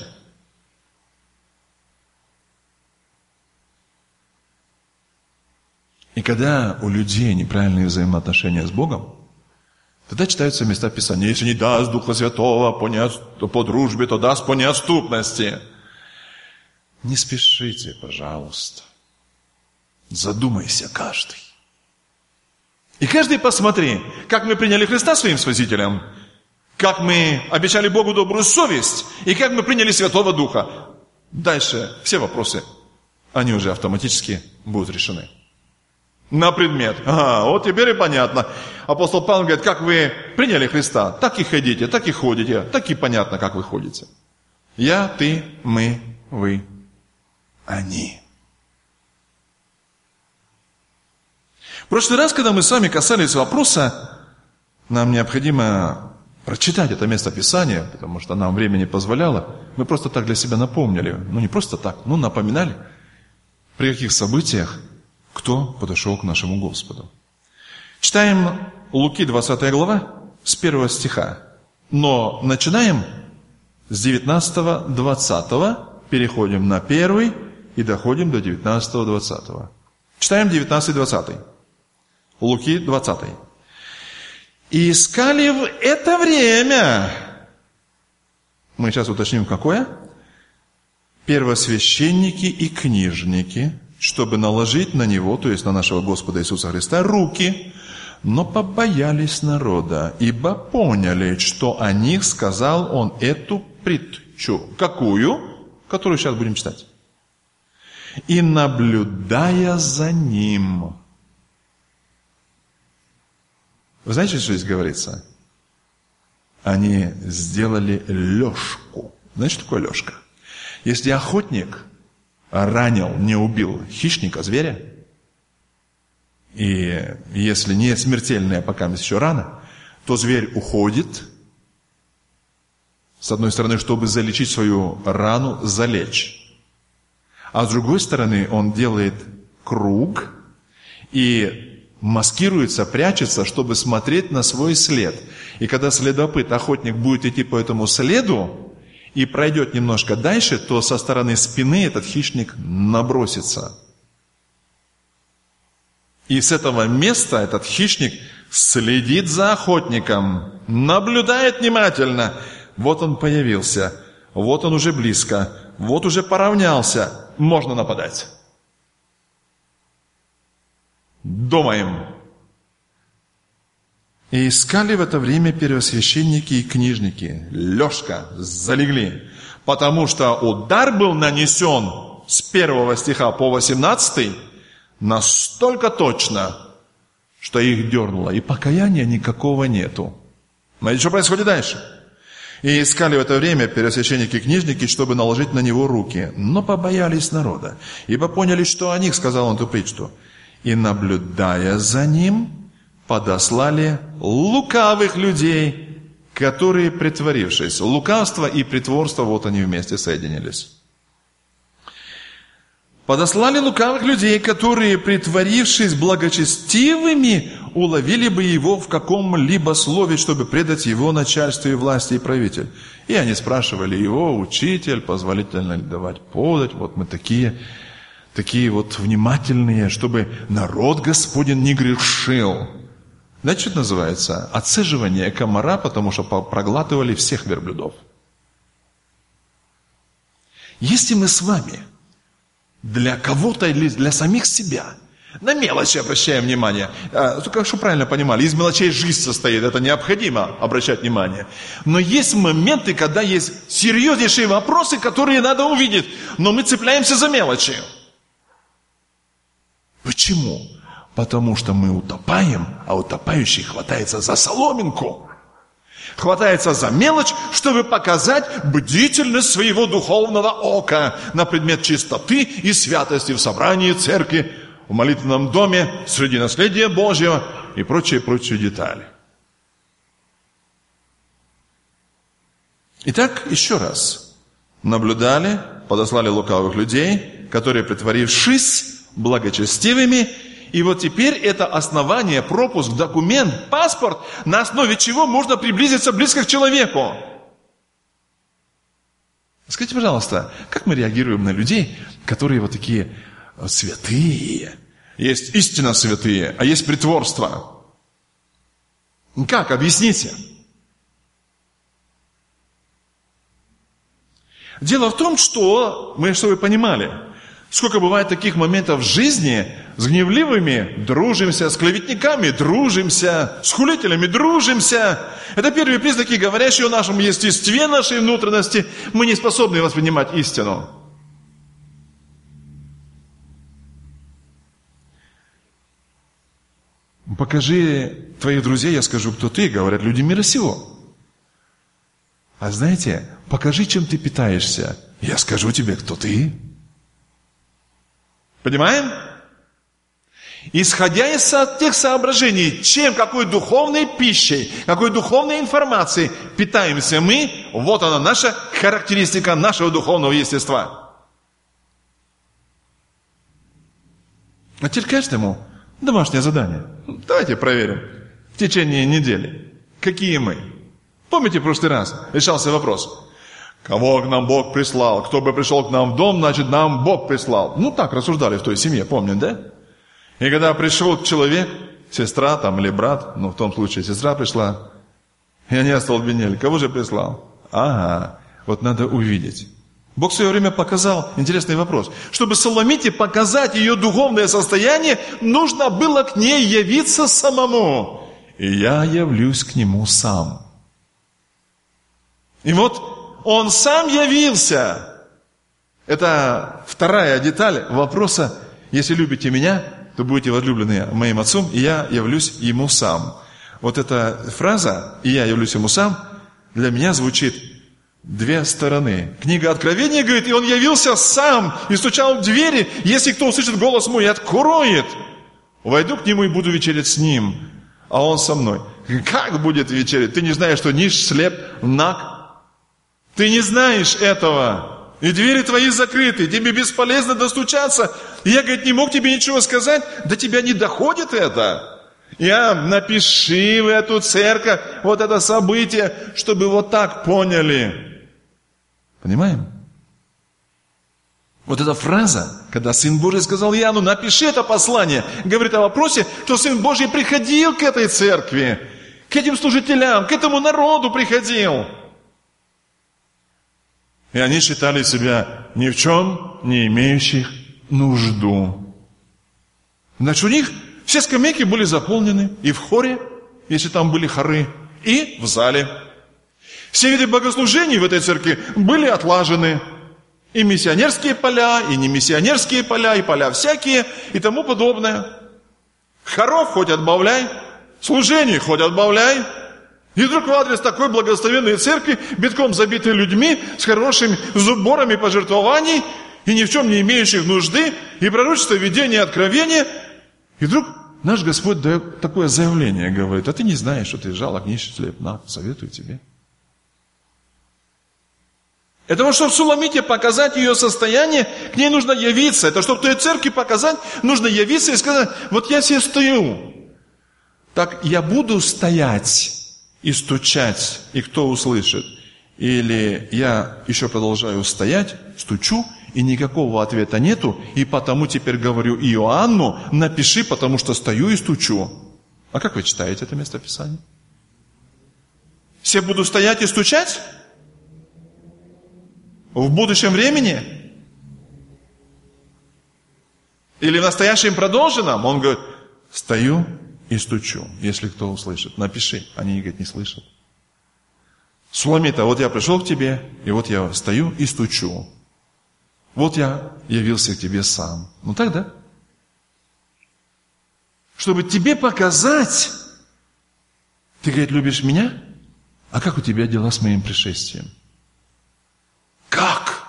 И когда у людей неправильные взаимоотношения с Богом, тогда читаются места Писания. Если не даст Духа Святого по дружбе, то даст по неотступности. Не спешите, пожалуйста. Задумайся каждый. И каждый посмотри, как мы приняли Христа своим Спасителем, как мы обещали Богу добрую совесть, и как мы приняли Святого Духа. Дальше все вопросы, они уже автоматически будут решены. На предмет. Вот теперь и понятно. Апостол Павел говорит, как вы приняли Христа, так и ходите, так и ходите, так и понятно, как вы ходите. Я, ты, мы, вы, они. В прошлый раз, когда мы с вами касались вопроса, нам необходимо прочитать это место Писания, потому что нам время не позволяло. Мы просто так для себя напомнили. Не просто так, напоминали, при каких событиях кто подошел к нашему Господу. Читаем Луки 20 глава с 1 стиха. Но начинаем с 19-20, переходим на 1 и доходим до 19-20. Читаем 19-20. Луки 20. «И искали в это время...» Мы сейчас уточним, какое? «Первосвященники и книжники, чтобы наложить на Него, то есть на нашего Господа Иисуса Христа, руки, но побоялись народа, ибо поняли, что о них сказал Он эту притчу». Какую? Которую сейчас будем читать. «И наблюдая за Ним». Вы знаете, что здесь говорится? Они сделали лёжку. Знаете, что такое лёжка? Если охотник ранил, не убил хищника, зверя, и если не смертельная, пока еще рана, то зверь уходит, с одной стороны, чтобы залечить свою рану, залечь. А с другой стороны, он делает круг и маскируется, прячется, чтобы смотреть на свой след. И когда следопыт, охотник будет идти по этому следу и пройдет немножко дальше, то со стороны спины этот хищник набросится. И с этого места этот хищник следит за охотником, наблюдает внимательно. Вот он появился, вот он уже близко, вот уже поравнялся, можно нападать. Думаем. И искали в это время первосвященники и книжники. Лёжка, залегли. Потому что удар был нанесен с 1 стиха по 18 настолько точно, что их дернуло. И покаяния никакого нету. Смотрите, что происходит дальше. И искали в это время первосвященники и книжники, чтобы наложить на него руки. Но побоялись народа. Ибо поняли, что о них, сказал он эту притчу. И, наблюдая за ним, подослали лукавых людей, которые, притворившись, лукавство и притворство, вот они вместе соединились. Подослали лукавых людей, которые, притворившись благочестивыми, уловили бы его в каком-либо слове, чтобы предать его начальству и власти и правитель. И они спрашивали его: учитель, позволительно ли давать подать? Вот мы такие вот внимательные, чтобы народ Господень не грешил. Знаете, что это называется? Отцеживание комара, потому что проглатывали всех верблюдов. Если мы с вами для кого-то или для самих себя На мелочи обращаем внимание. Только чтобы правильно понимали, из мелочей жизнь состоит, это необходимо обращать внимание. Но есть моменты, когда есть серьезнейшие вопросы, которые надо увидеть, но мы цепляемся за мелочи. Почему? Потому что мы утопаем, а утопающий хватается за соломинку. Хватается за мелочь, чтобы показать бдительность своего духовного ока на предмет чистоты и святости в собрании церкви, в молитвенном доме, среди наследия Божьего и прочие детали. Итак, еще раз. Наблюдали, подослали лукавых людей, которые, притворившись благочестивыми, и вот теперь это основание, пропуск, документ, паспорт, на основе чего можно приблизиться близко к человеку. Скажите, пожалуйста, как мы реагируем на людей, которые вот такие святые? Есть истинно святые, а есть притворство. Как? Объясните. Дело в том, что, чтобы вы понимали, сколько бывает таких моментов в жизни, с гневливыми дружимся, с клеветниками дружимся, с хулителями дружимся. Это первые признаки, говорящие о нашем естестве, нашей внутренности. Мы не способны воспринимать истину. Покажи твоих друзей, я скажу, кто ты, говорят люди мира сего. А знаете, покажи, чем ты питаешься, я скажу тебе, кто ты. Понимаем? Исходя из тех соображений, какой духовной пищей, какой духовной информацией питаемся мы, вот она наша характеристика нашего духовного естества. А теперь каждому домашнее задание. Давайте проверим в течение недели, какие мы. Помните, в прошлый раз решался вопрос, кого к нам Бог прислал? Кто бы пришел к нам в дом, значит, нам Бог прислал. Так рассуждали в той семье, помните, да? И когда пришел человек, сестра там или брат, в том случае сестра пришла, и они остолбенели. Кого же прислал? Ага, вот надо увидеть. Бог в свое время показал, интересный вопрос, чтобы Соломите показать ее духовное состояние, нужно было к ней явиться самому. И я явлюсь к нему сам. И вот он сам явился. Это вторая деталь вопроса, если любите меня, то будете возлюблены моим Отцом, и я явлюсь ему сам. Вот эта фраза «и я явлюсь ему сам» для меня звучит две стороны. Книга Откровения говорит, и он явился сам, и стучал в двери, если кто услышит голос мой и откроет, войду к нему и буду вечерять с ним, а он со мной. Как будет вечерять? Ты не знаешь, что нищ, слеп, наг? Ты не знаешь этого. И двери твои закрыты, тебе бесполезно достучаться. И я, говорит, не мог тебе ничего сказать, до тебя не доходит это. Напиши в эту церковь вот это событие, чтобы вот так поняли. Понимаем? Вот эта фраза, когда Сын Божий сказал Иоанну, напиши это послание, говорит о вопросе, что Сын Божий приходил к этой церкви, к этим служителям, к этому народу приходил. И они считали себя ни в чем не имеющих нужду. Значит, у них все скамейки были заполнены и в хоре, если там были хоры, и в зале. Все виды богослужений в этой церкви были отлажены. И миссионерские поля, и не миссионерские поля, и поля всякие, и тому подобное. Хоров хоть отбавляй, служений хоть отбавляй. И вдруг в адрес такой благословенной церкви, битком забитой людьми, с хорошими сборами пожертвований, и ни в чем не имеющих нужды, и пророчество, видение, откровение. И вдруг наш Господь дает такое заявление, говорит, а ты не знаешь, что ты жалок, нищий, слеп, советую тебе. Это вот, чтобы Суламите показать ее состояние, к ней нужно явиться. Это чтобы той церкви показать, нужно явиться и сказать, вот я себе стою. Так я буду стоять и стучать, и кто услышит? Или я еще продолжаю стоять, стучу, и никакого ответа нету, и потому теперь говорю Иоанну, напиши, потому что стою и стучу. А как вы читаете это местописание? Все буду стоять и стучать? В будущем времени? Или в настоящем продолженном, он говорит, стою и стучу, если кто услышит. Напиши, они, говорит, не слышат. Суламита, вот я пришел к тебе, и вот я стою и стучу. Вот я явился к тебе сам. Ну так, да? Чтобы тебе показать, ты, говорит, любишь меня? А как у тебя дела с моим пришествием? Как?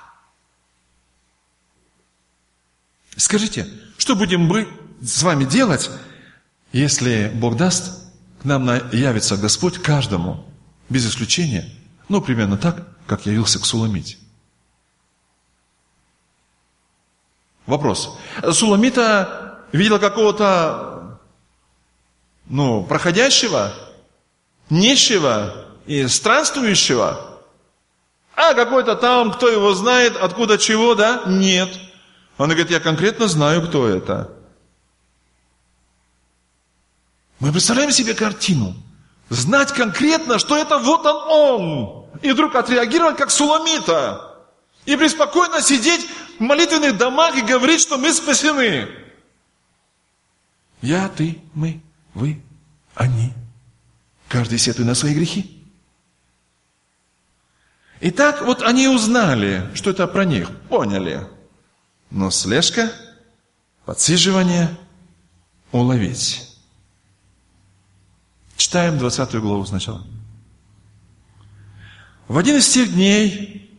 Скажите, что будем мы с вами делать, если Бог даст, к нам явится Господь каждому, без исключения, ну, примерно так, как явился к Суламите? Вопрос. Суламита видела какого-то, проходящего, нищего и странствующего? А какой-то там, кто его знает, откуда чего, да? Нет. Она говорит, я конкретно знаю, кто это. Мы представляем себе картину. Знать конкретно, что это вот он. И вдруг отреагировать как Суламита. И преспокойно сидеть в молитвенных домах и говорить, что мы спасены. Я, ты, мы, вы, они. Каждый сетует на свои грехи. Итак, вот они узнали, что это про них. Поняли. Но слежка, подсиживание, уловить. Читаем 20 главу сначала. В один из тех дней,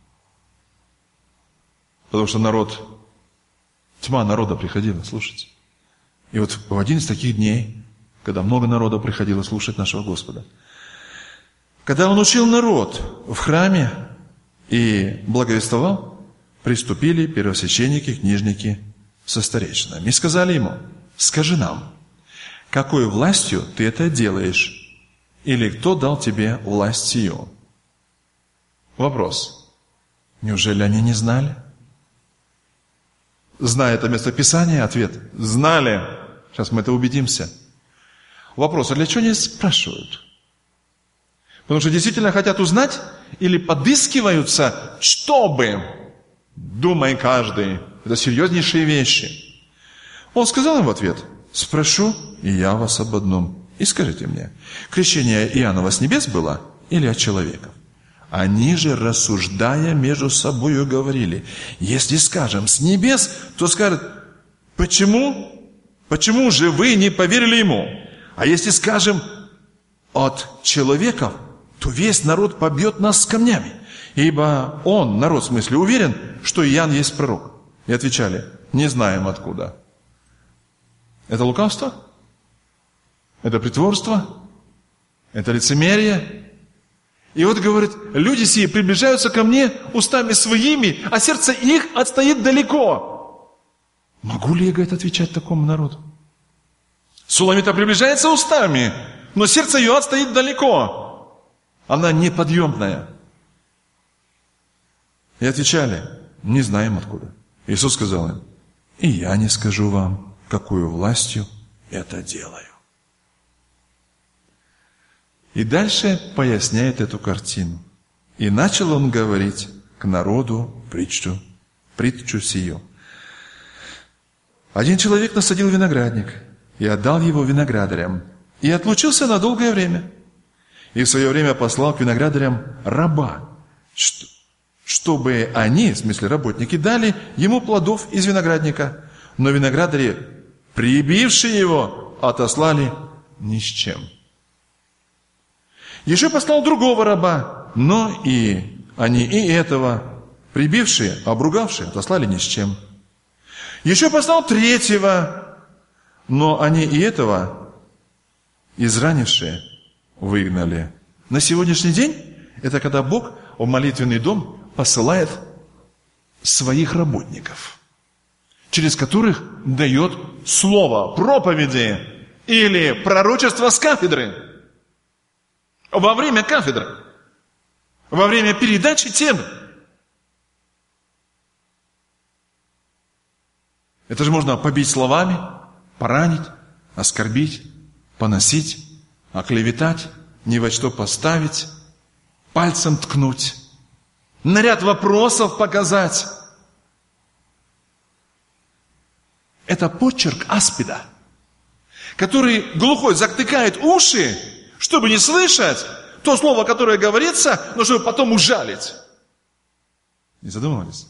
потому что тьма народа приходила слушать. И вот в один из таких дней, когда много народа приходило слушать нашего Господа, когда Он учил народ в храме и благовествовал, приступили первосвященники, книжники со старейшинами и сказали ему, скажи нам, какой властью ты это делаешь? Или кто дал тебе власть сию? Вопрос. Неужели они не знали? Зная это местописание, ответ. Знали. Сейчас мы это убедимся. Вопрос. А для чего они спрашивают? Потому что действительно хотят узнать или подыскиваются, чтобы, думай каждый, это серьезнейшие вещи. Он сказал им в ответ, спрошу и я вас об одном. И скажите мне, крещение Иоаннова с небес было или от человеков? Они же, рассуждая между собою, говорили, если скажем с небес, то скажут, почему же вы не поверили ему? А если скажем от человеков, то весь народ побьет нас с камнями. Ибо он, народ в смысле, уверен, что Иоанн есть пророк. И отвечали, не знаем откуда. Это лукавство? Это притворство? Это лицемерие? И вот, говорит, люди сии приближаются ко мне устами своими, а сердце их отстоит далеко. Могу ли я, говорит, отвечать такому народу? Суламита приближается устами, но сердце ее отстоит далеко. Она неподъемная. И отвечали, не знаем откуда. Иисус сказал им, и я не скажу вам, какую властью это делаю. И дальше поясняет эту картину. И начал он говорить к народу притчу сию. Один человек насадил виноградник и отдал его виноградарям, и отлучился на долгое время. И в свое время послал к виноградарям раба, чтобы они, в смысле работники, дали ему плодов из виноградника. Но виноградари, прибившие его, отослали ни с чем. Еще послал другого раба, но и они и этого, прибившие, обругавшие, отослали ни с чем. Еще послал третьего, но они и этого, изранившие, выгнали. На сегодняшний день, это когда Бог в молитвенный дом посылает своих работников, через которых дает слово, проповеди или пророчество с кафедры. Во время кафедры, во время передачи темы. Это же можно побить словами, поранить, оскорбить, поносить, оклеветать, ни во что поставить, пальцем ткнуть, на ряд вопросов показать. Это почерк аспида, который глухой затыкает уши, чтобы не слышать то слово, которое говорится, но чтобы потом ужалить. Не задумывались?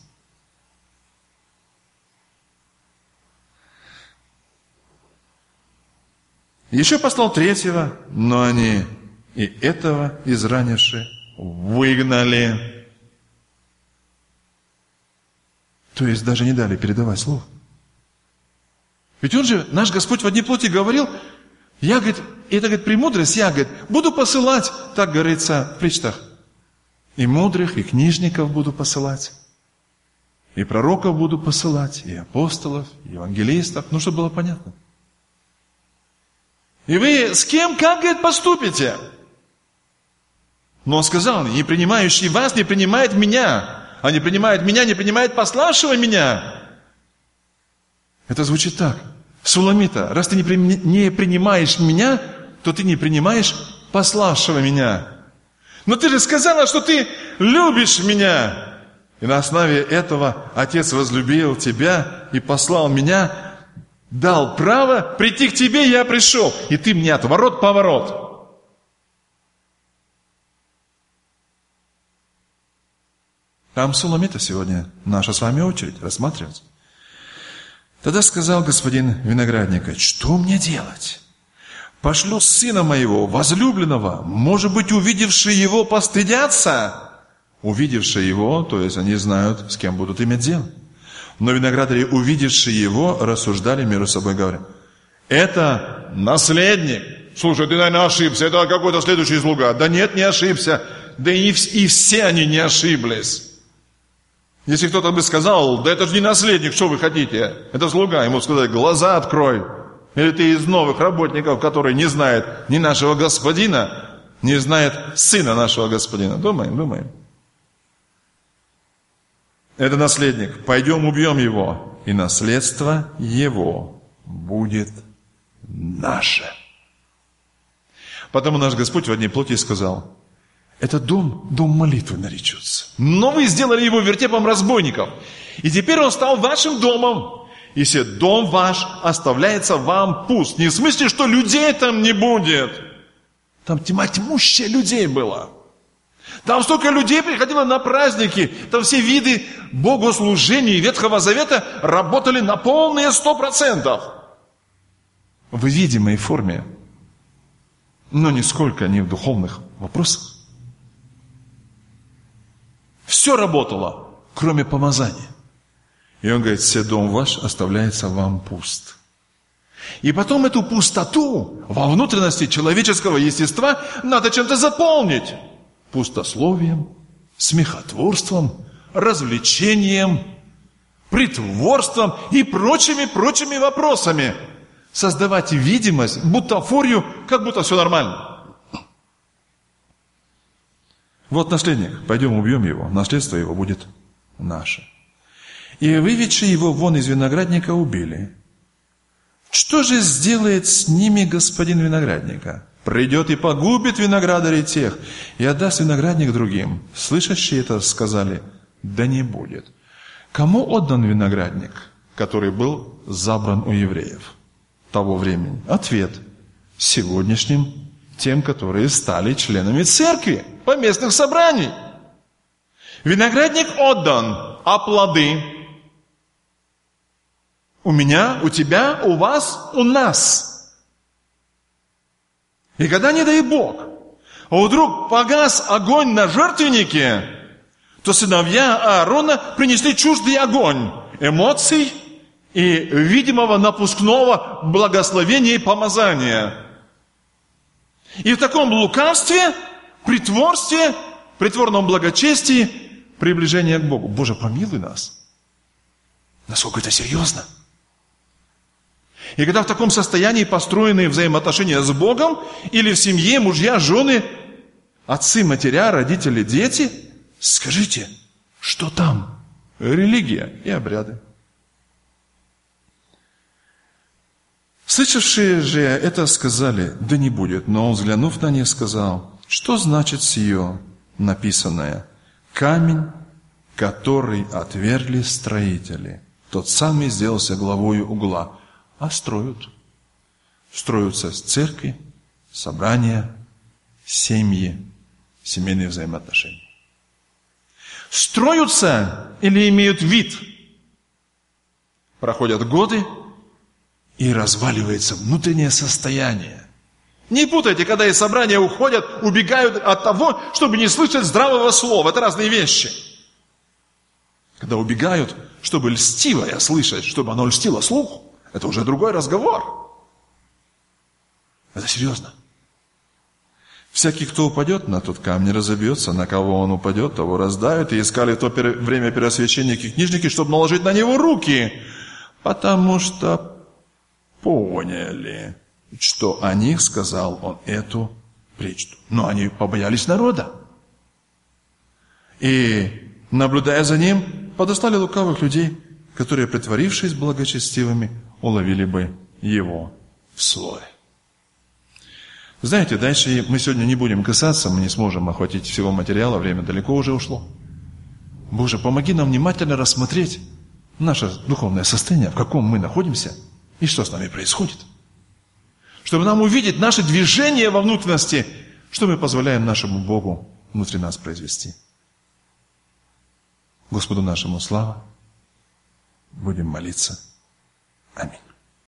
Еще послал третьего, но они и этого изранивши выгнали. То есть даже не дали передавать слово. Ведь он же, наш Господь в одни плоти говорил, я, говорит, это, говорит, премудрость, я, говорит, буду посылать, так говорится в притчах, и мудрых, и книжников буду посылать, и пророков буду посылать, и апостолов, и евангелистов, ну, чтобы было понятно. И вы с кем, как, говорит, поступите? Но он сказал, не принимающий вас не принимает меня, а не принимает меня, не принимает пославшего меня. Это звучит так. Суламита, раз ты не принимаешь меня, то ты не принимаешь пославшего меня. Но ты же сказала, что ты любишь меня. И на основе этого Отец возлюбил тебя и послал меня, дал право прийти к тебе, я пришел. И ты мне отворот-поворот. Там Суламита сегодня наша с вами очередь рассматривать. Тогда сказал господин виноградника, что мне делать? Пошлю сына моего, возлюбленного, может быть, увидевшие его постыдятся. Увидевшие его, то есть они знают, с кем будут иметь дело. Но виноградари, увидевшие его, рассуждали между собой, говоря, это наследник. Слушай, ты, наверное, ошибся, это какой-то следующий слуга. Да нет, не ошибся. Да и все они не ошиблись. Если кто-то бы сказал, да это же не наследник, что вы хотите? Это слуга. Ему сказали, глаза открой. Или ты из новых работников, которые не знают ни нашего господина, не знают сына нашего господина. Думаем. Это наследник. Пойдем убьем его, и наследство его будет наше. Потому наш Господь в одной плоти сказал, это дом молитвы наречется. Но вы сделали его вертепом разбойников. И теперь он стал вашим домом. И все дом ваш оставляется вам пуст. Не в смысле, что людей там не будет. Там тьмущая людей было. Там столько людей приходило на праздники. Там все виды богослужений Ветхого Завета работали на полные 100%. В видимой форме. Но нисколько не в духовных вопросах. Все работало, кроме помазания. И он говорит, все дом ваш оставляется вам пуст. И потом эту пустоту во внутренности человеческого естества надо чем-то заполнить. Пустословием, смехотворством, развлечением, притворством и прочими вопросами. Создавать видимость, бутафорию, как будто все нормально. Вот наследник, пойдем убьем его, наследство его будет наше. И выведши его вон из виноградника убили. Что же сделает с ними господин виноградника? Придет и погубит виноградарей тех, и отдаст виноградник другим. Слышащие это сказали, да не будет. Кому отдан виноградник, который был забран у евреев того времени? Ответ, сегодняшним тем, которые стали членами церкви, поместных собраний. Виноградник отдан, а плоды? У меня, у тебя, у вас, у нас. И когда, не дай Бог, вдруг погас огонь на жертвеннике, то сыновья Аарона принесли чуждый огонь эмоций и видимого напускного благословения и помазания. И в таком лукавстве, притворстве, притворном благочестии приближение к Богу. Боже, помилуй нас. Насколько это серьезно? И когда в таком состоянии построены взаимоотношения с Богом, или в семье мужья, жены, отцы, матеря, родители, дети, скажите, что там? Религия и обряды. Слышавшие же это сказали, да не будет. Но он, взглянув на них, сказал, что значит сие написанное? Камень, который отвергли строители, тот самый сделался главою угла. А строят. Строятся церкви, собрания, семьи, семейные взаимоотношения. Строятся или имеют вид. Проходят годы, и разваливается внутреннее состояние. Не путайте, когда из собрания уходят, убегают от того, чтобы не слышать здравого слова. Это разные вещи. Когда убегают, чтобы льстивое слышать, чтобы оно льстило слуху, это уже другой разговор. Это серьезно. Всякий, кто упадет на тот камень, разобьется, на кого он упадет, того раздавят. И искали в то время первосвященники и книжники, чтобы наложить на него руки, потому что поняли, что о них сказал он эту притчу. Но они побоялись народа. И, наблюдая за ним, подослали лукавых людей, которые, притворившись благочестивыми, уловили бы его в слове. Знаете, дальше мы сегодня не будем касаться, мы не сможем охватить всего материала, время далеко уже ушло. Боже, помоги нам внимательно рассмотреть наше духовное состояние, в каком мы находимся и что с нами происходит. Чтобы нам увидеть наше движение во внутренности, что мы позволяем нашему Богу внутри нас произвести. Господу нашему слава. Будем молиться. Аминь.